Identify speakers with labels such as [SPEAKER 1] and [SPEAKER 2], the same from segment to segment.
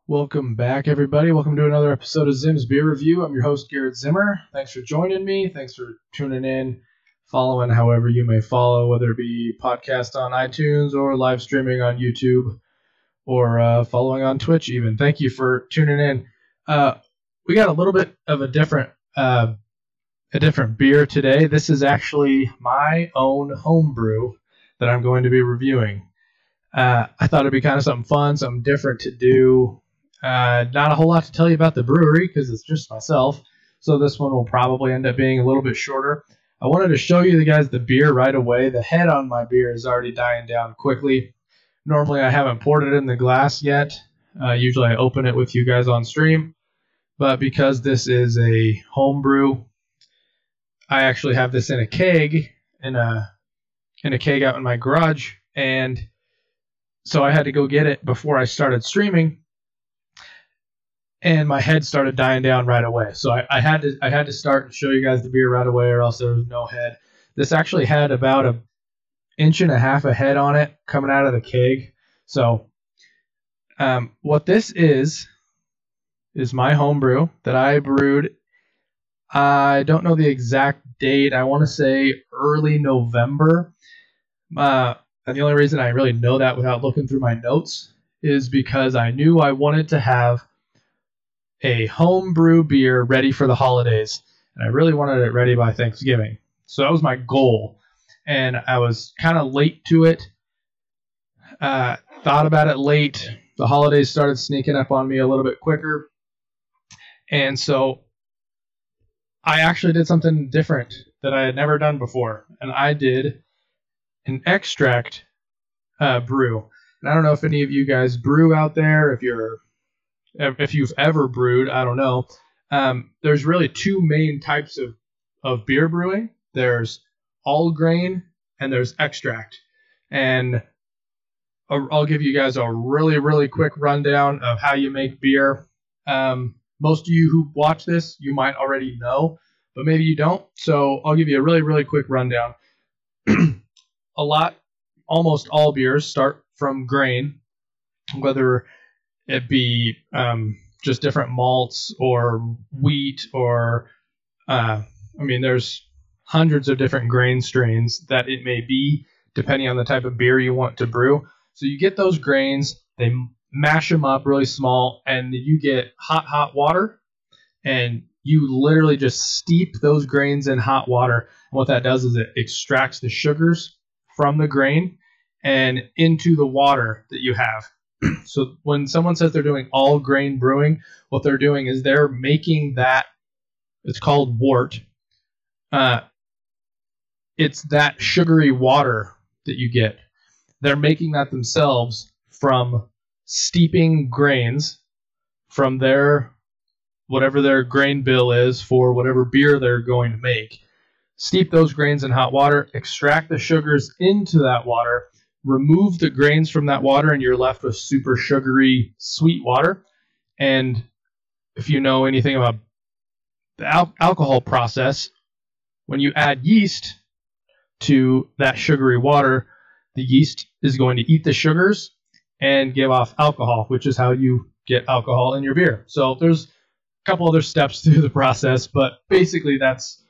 [SPEAKER 1] Welcome back, everybody. Welcome to another episode of Zim's Beer Review. I'm your host, Garrett Zimmer. Thanks for joining me. Thanks for tuning in, following however you may follow, whether it be podcast on iTunes or live streaming on YouTube or following on Twitch even. Thank you for tuning in. We got a little bit of a different beer today. This is actually my own homebrew that I'm going to be reviewing. I thought it'd be kind of something fun, something different to do. Not a whole lot to tell you about the brewery because it's just myself, so this one will probably end up being a little bit shorter. I wanted to show you guys the beer right away. The head on my beer is already dying down quickly. Normally I haven't poured it in the glass yet. Usually I open it with you guys on stream, but because this is a home brew, I actually have this in a keg, in a keg out in my garage, and so I had to go get it before I started streaming. And my head started dying down right away. So I had to start and show you guys the beer right away, or else there was no head. This actually had about an inch and a half of head on it coming out of the keg. So what this is my home brew that I brewed. I don't know the exact date. I want to say early November. And the only reason I really know that without looking through my notes is because I knew I wanted to have a home brew beer ready for the holidays, and I really wanted it ready by Thanksgiving. So that was my goal, and I was kind of late to it. Thought about it late. The holidays started sneaking up on me a little bit quicker, and so I actually did something different that I had never done before, and I did an extract brew. And I don't know if any of you guys brew out there, if you've ever brewed, I don't know. There's really two main types of beer brewing. There's all grain and there's extract. And I'll give you guys a really, really quick rundown of how you make beer. Most of you who watch this, you might already know, but maybe you don't. So I'll give you a really, really quick rundown. Almost all beers start from grain, whether it be just different malts or wheat or, there's hundreds of different grain strains that it may be, depending on the type of beer you want to brew. So you get those grains, they mash them up really small, and you get hot water, and you literally just steep those grains in hot water. And what that does is it extracts the sugars from the grain and into the water that you have. So when someone says they're doing all grain brewing, what they're doing is they're making that, it's called wort. It's that sugary water that you get. They're making that themselves from steeping grains from their, whatever their grain bill is for whatever beer they're going to make. Steep those grains in hot water, extract the sugars into that water, remove the grains from that water, and you're left with super sugary, sweet water. And if you know anything about the alcohol process, when you add yeast to that sugary water, the yeast is going to eat the sugars and give off alcohol, which is how you get alcohol in your beer. So there's a couple other steps through the process, but basically that's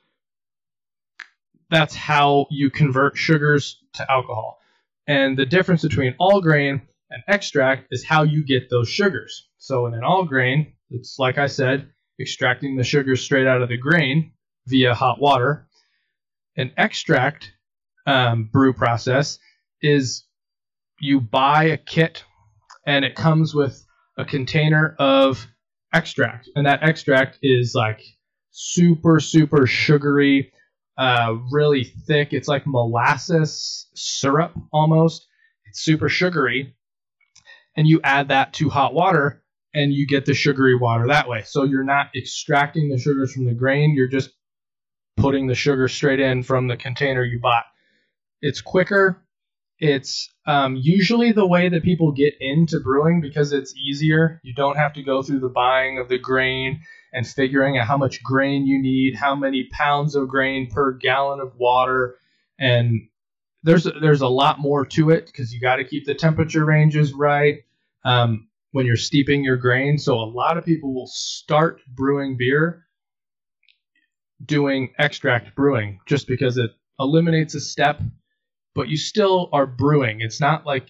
[SPEAKER 1] how you convert sugars to alcohol. And the difference between all grain and extract is how you get those sugars. So in an all grain, it's like I said, extracting the sugars straight out of the grain via hot water. An extract brew process is you buy a kit, and it comes with a container of extract. And that extract is like super, super sugary, really thick. It's like molasses syrup almost. It's super sugary. And you add that to hot water, and you get the sugary water that way. So you're not extracting the sugars from the grain. You're just putting the sugar straight in from the container you bought. It's quicker. It's usually the way that people get into brewing because it's easier. You don't have to go through the buying of the grain and figuring out how much grain you need, how many pounds of grain per gallon of water. And there's a lot more to it because you got to keep the temperature ranges right. when you're steeping your grain. So a lot of people will start brewing beer doing extract brewing just because it eliminates a step, but you still are brewing. It's not like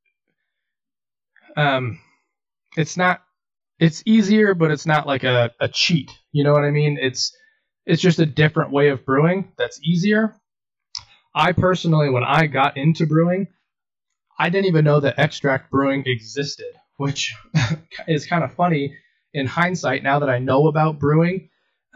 [SPEAKER 1] it's easier, but it's not like a cheat. You know what I mean? It's just a different way of brewing that's easier. I personally, when I got into brewing, I didn't even know that extract brewing existed, which is kind of funny in hindsight now that I know about brewing.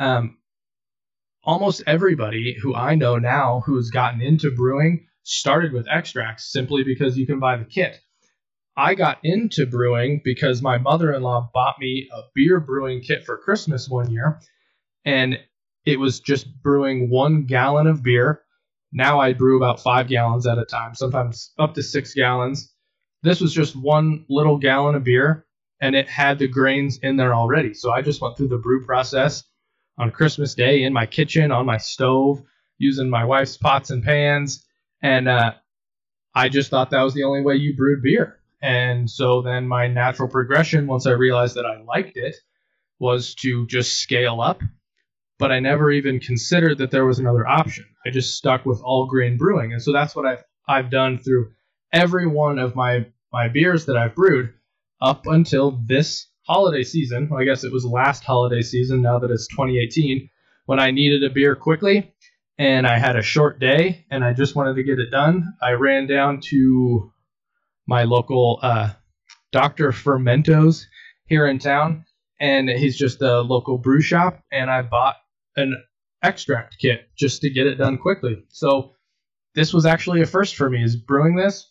[SPEAKER 1] Almost everybody who I know now who's gotten into brewing started with extracts simply because you can buy the kit. I got into brewing because my mother-in-law bought me a beer brewing kit for Christmas one year, and it was just brewing 1 gallon of beer. Now I brew about 5 gallons at a time, sometimes up to 6 gallons. This was just 1 little gallon of beer, and it had the grains in there already. So I just went through the brew process on Christmas Day in my kitchen, on my stove, using my wife's pots and pans. And I just thought that was the only way you brewed beer. And so then my natural progression, once I realized that I liked it, was to just scale up. But I never even considered that there was another option. I just stuck with all grain brewing. And so that's what I've done through every one of my beers that I've brewed up until this holiday season. Well, I guess it was last holiday season, now that it's 2018, when I needed a beer quickly and I had a short day and I just wanted to get it done. I ran down to my local Dr. Fermentos here in town, and he's just a local brew shop, and I bought an extract kit just to get it done quickly. So this was actually a first for me, is brewing this.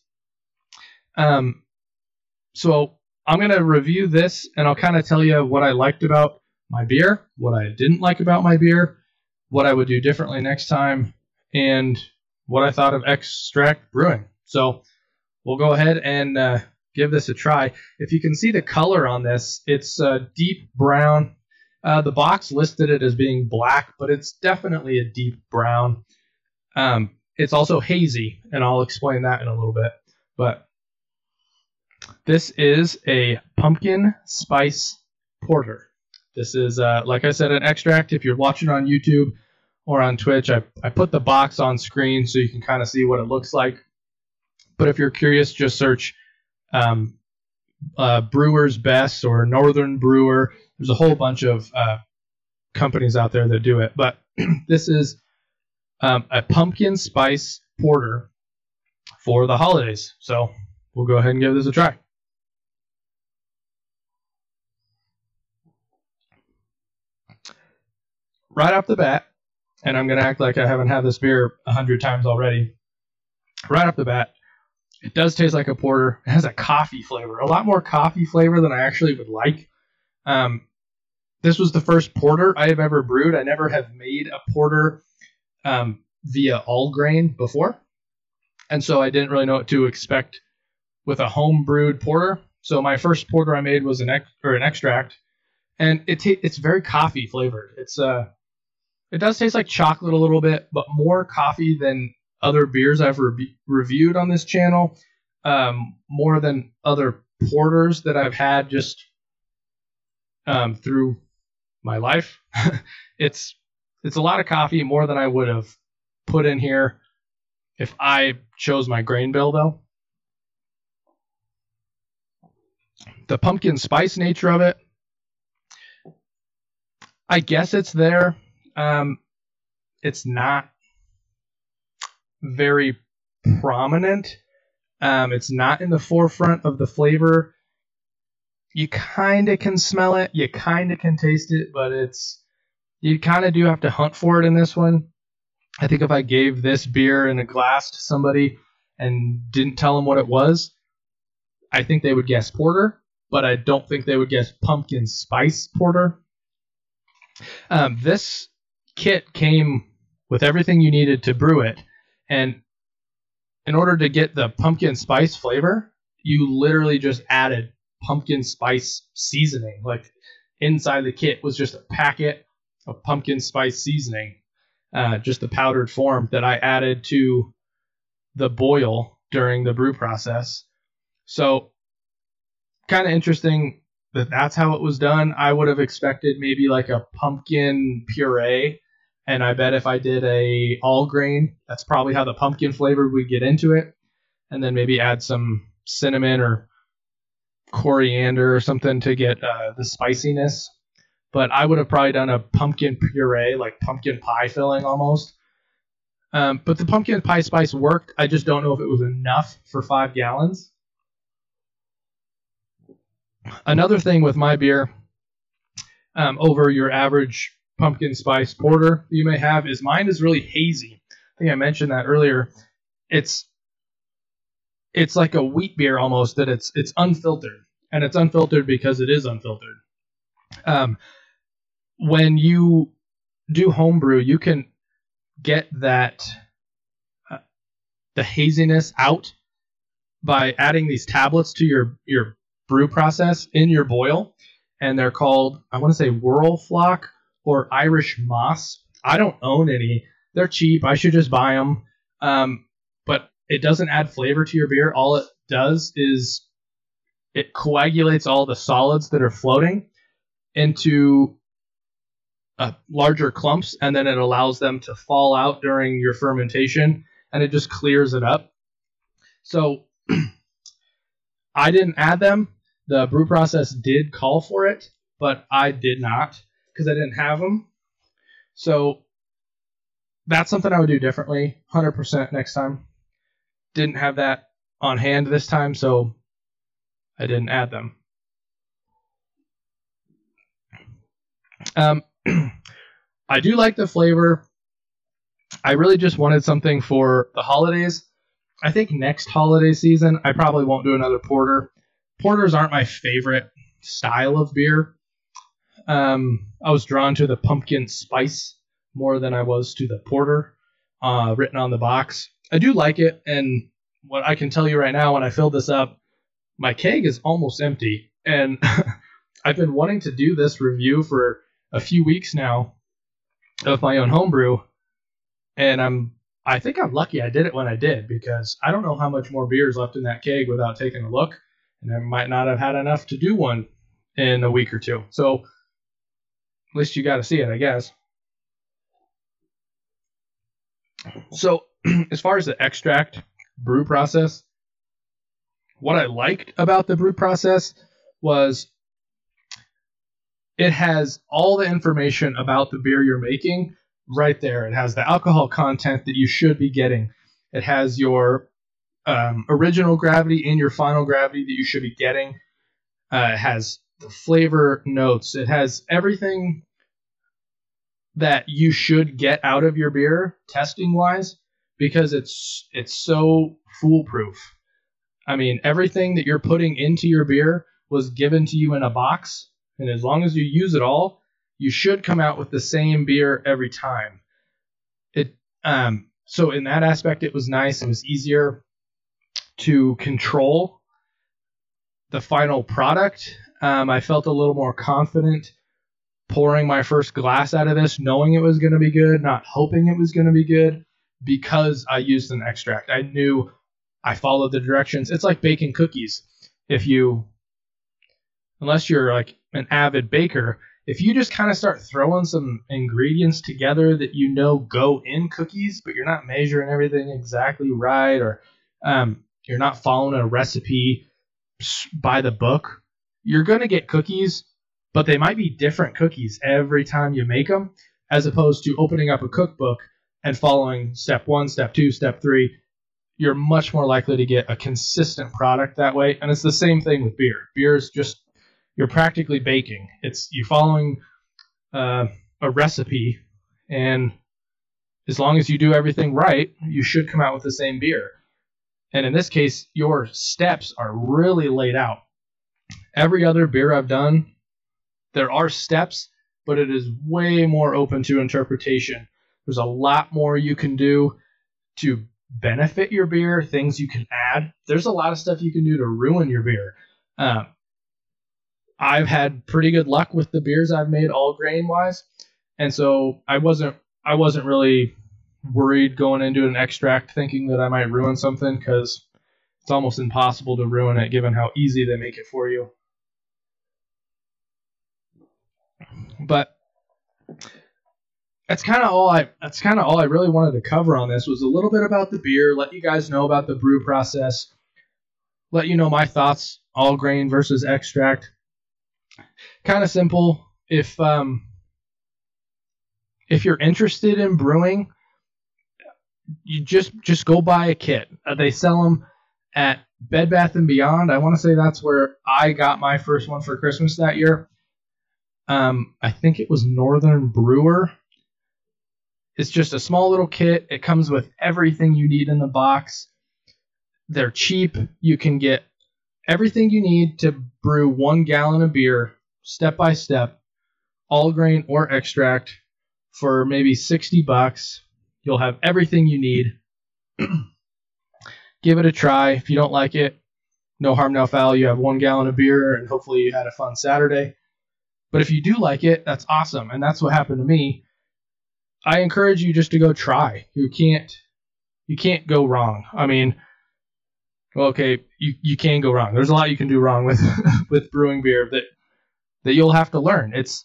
[SPEAKER 1] So I'm going to review this, and I'll kind of tell you what I liked about my beer, what I didn't like about my beer, what I would do differently next time, and what I thought of extract brewing. So we'll go ahead and give this a try. If you can see the color on this, it's deep brown. The box listed it as being black, but it's definitely a deep brown. It's also hazy, and I'll explain that in a little bit. But this is a pumpkin spice porter. This is, like I said, an extract. If you're watching on YouTube or on Twitch, I put the box on screen so you can kind of see what it looks like. But if you're curious, just search Brewer's Best or Northern Brewer. There's a whole bunch of companies out there that do it. But this is a pumpkin spice porter for the holidays. So we'll go ahead and give this a try. Right off the bat, and I'm going to act like I haven't had this beer 100 times already. Right off the bat, it does taste like a porter. It has a coffee flavor, a lot more coffee flavor than I actually would like. This was the first porter I have ever brewed. I never have made a porter via all grain before, and so I didn't really know what to expect with a home brewed porter. So my first porter I made was an extract, and it's very coffee flavored. It does taste like chocolate a little bit, but more coffee than other beers I've reviewed on this channel, more than other porters that I've had just through my life. It's a lot of coffee, more than I would have put in here if I chose my grain bill, though. The pumpkin spice nature of it, I guess it's there. It's not very prominent. It's not in the forefront of the flavor. You kind of can smell it. You kind of can taste it, but you kind of do have to hunt for it in this one. I think if I gave this beer in a glass to somebody and didn't tell them what it was, I think they would guess porter, but I don't think they would guess pumpkin spice porter. This kit came with everything you needed to brew it. And in order to get the pumpkin spice flavor, you literally just added pumpkin spice seasoning. Like inside the kit was just a packet of pumpkin spice seasoning, just the powdered form that I added to the boil during the brew process. So kind of interesting that that's how it was done. I would have expected maybe like a pumpkin puree, and I bet if I did a all grain, that's probably how the pumpkin flavor would get into it, and then maybe add some cinnamon or coriander or something to get the spiciness. But I would have probably done a pumpkin puree, like pumpkin pie filling almost. But the pumpkin pie spice worked. I just don't know if it was enough for 5 gallons. Another thing with my beer, over your average pumpkin spice porter you may have, is mine is really hazy. I think I mentioned that earlier. It's like a wheat beer almost, that it's unfiltered, and it's unfiltered because it is unfiltered. When you do homebrew, you can get that the haziness out by adding these tablets to your brew process in your boil, and they're called, I want to say, Whirlflock or Irish Moss. I don't own any. They're cheap. I should just buy them. But it doesn't add flavor to your beer. All it does is it coagulates all the solids that are floating into larger clumps, and then it allows them to fall out during your fermentation, and it just clears it up. So I didn't add them. The brew process did call for it, but I did not because I didn't have them. So that's something I would do differently, 100% next time. Didn't have that on hand this time, so I didn't add them. I do like the flavor. I really just wanted something for the holidays. I think next holiday season, I probably won't do another porter. Porters aren't my favorite style of beer. I was drawn to the pumpkin spice more than I was to the porter written on the box. I do like it, and what I can tell you right now, when I filled this up, my keg is almost empty, and I've been wanting to do this review for a few weeks now of my own homebrew, and I think I'm lucky I did it when I did, because I don't know how much more beer is left in that keg without taking a look, and I might not have had enough to do one in a week or two. So at least you got to see it, I guess. So as far as the extract brew process, what I liked about the brew process was it has all the information about the beer you're making right there. It has the alcohol content that you should be getting. It has your original gravity and your final gravity that you should be getting. It has the flavor notes. It has everything that you should get out of your beer testing wise, because it's so foolproof. I mean, everything that you're putting into your beer was given to you in a box, and as long as you use it all, you should come out with the same beer every time. So in that aspect, it was nice. It was easier to control the final product. I felt a little more confident pouring my first glass out of this, knowing it was going to be good, not hoping it was going to be good, because I used an extract. I knew I followed the directions. It's like baking cookies. Unless you're like an avid baker, if you just kind of start throwing some ingredients together that you know go in cookies, but you're not measuring everything exactly right, or you're not following a recipe by the book, you're going to get cookies, but they might be different cookies every time you make them, as opposed to opening up a cookbook and following step 1, step 2, step 3. You're much more likely to get a consistent product that way. And it's the same thing with beer. Beer is just, you're practically baking. You're following a recipe, and as long as you do everything right, you should come out with the same beer. And in this case, your steps are really laid out. Every other beer I've done, there are steps, but it is way more open to interpretation. There's a lot more you can do to benefit your beer, things you can add. There's a lot of stuff you can do to ruin your beer. I've had pretty good luck with the beers I've made all grain wise, and so I wasn't really worried going into an extract thinking that I might ruin something, because it's almost impossible to ruin it given how easy they make it for you. But that's kind of all I really wanted to cover on this, was a little bit about the beer, let you guys know about the brew process, let you know my thoughts, all grain versus extract. Kind of simple. If you're interested in brewing, you just go buy a kit. They sell them at Bed Bath & Beyond. I want to say that's where I got my first one for Christmas that year. I think it was Northern Brewer. It's just a small little kit. It comes with everything you need in the box. They're cheap. You can get everything you need to brew 1 gallon of beer, step by step, all grain or extract, for maybe $60. You'll have everything you need. Give it a try. If you don't like it, no harm, no foul. You have 1 gallon of beer, and hopefully you had a fun Saturday. But if you do like it, that's awesome, and that's what happened to me. I encourage you just to go try. You can't go wrong. I mean, well, okay, you can go wrong. There's a lot you can do wrong with with brewing beer that you'll have to learn. It's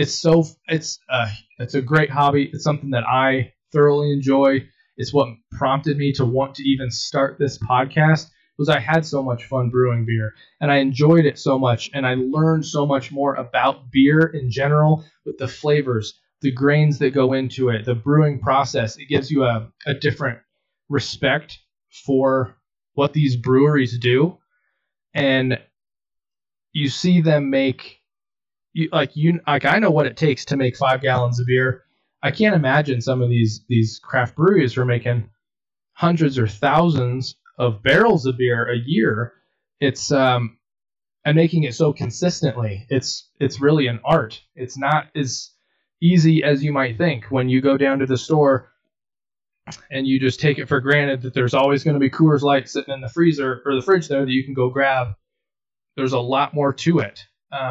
[SPEAKER 1] a great hobby. It's something that I thoroughly enjoy. It's what prompted me to want to even start this podcast, was I had so much fun brewing beer, and I enjoyed it so much, and I learned so much more about beer in general, with the flavors, the grains that go into it, the brewing process. It gives you a different respect for what these breweries do, and you see them make I know what it takes to make 5 gallons of beer. I can't imagine some of these craft breweries are making hundreds or thousands of barrels of beer a year. It's and making it so consistently. It's really an art. It's not as easy as you might think when you go down to the store and you just take it for granted that there's always going to be Coors Light sitting in the freezer or the fridge there that you can go grab. There's a lot more to it.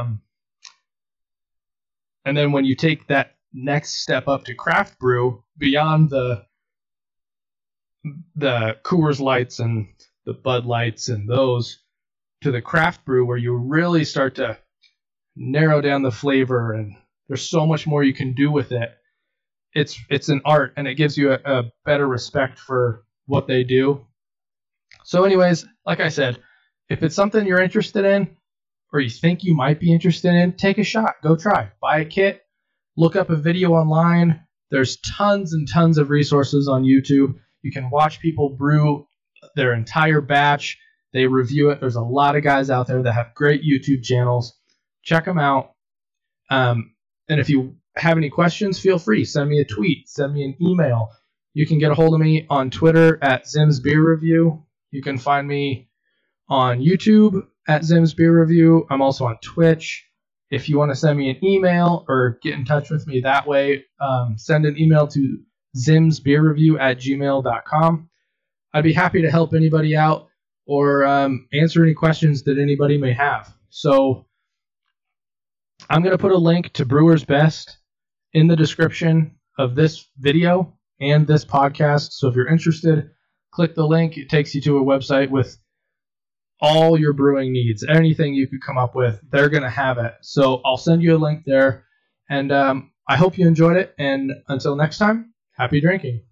[SPEAKER 1] And then when you take that next step up to craft brew, beyond the Coors Lights and the Bud Lights and those, to the craft brew, where you really start to narrow down the flavor, and there's so much more you can do with it. It's an art, and it gives you a better respect for what they do. So anyways, like I said, if it's something you're interested in, or you think you might be interested in, take a shot. Go try. Buy a kit. Look up a video online. There's tons and tons of resources on YouTube. You can watch people brew their entire batch. They review it. There's a lot of guys out there that have great YouTube channels. Check them out. And if you have any questions, feel free. Send me a tweet. Send me an email. You can get a hold of me on Twitter at Zim's Beer Review. You can find me on YouTube at Zim's Beer Review. I'm also on Twitch. If you want to send me an email or get in touch with me that way, send an email to zimsbeerreview@gmail.com. I'd be happy to help anybody out or answer any questions that anybody may have. So I'm going to put a link to Brewer's Best in the description of this video and this podcast. So if you're interested, click the link. It takes you to a website with all your brewing needs. Anything you could come up with, they're going to have it. So I'll send you a link there. And I hope you enjoyed it. And until next time, happy drinking.